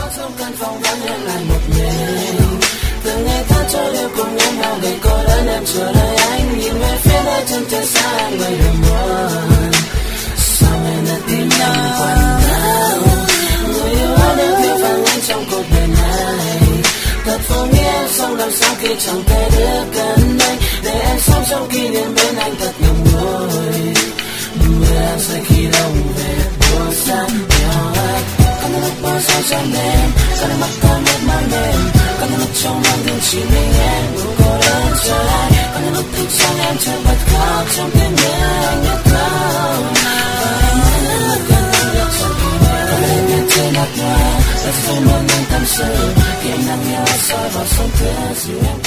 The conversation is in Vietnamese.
trong căn phòng vắng em lại một mình. Từ ngày tháng trôi đều cùng nhau để cô đơn em chờ đợi anh. Nhìn về phía nơi chân trời xa anh người đừng buồn. Sao em đã tìm anh quanh nào? Người yêu anh được thiếu vắng anh trong cuộc đời này. Thật vô nghĩa xong làm sao khi chẳng thể được gần anh. Để em sống trong kỷ niệm bên anh thật ngậm ngùi. Mưa em rơi khi đông về buồn xa nghèo anh. Có những lúc mơ sâu trong đêm, có những mắt con mệt mỏi mềm, có những lúc trong lòng thương chỉ mình em buồn cô đơn chờ ai. Có những lúc thức trong em chờ bật khóc trong tiếng nhớ anh nhất không. Trên mặt hoa, đất rơi mơ ngân tâm sự. Khi anh nắng nhớ soi vào sông cửa dịu em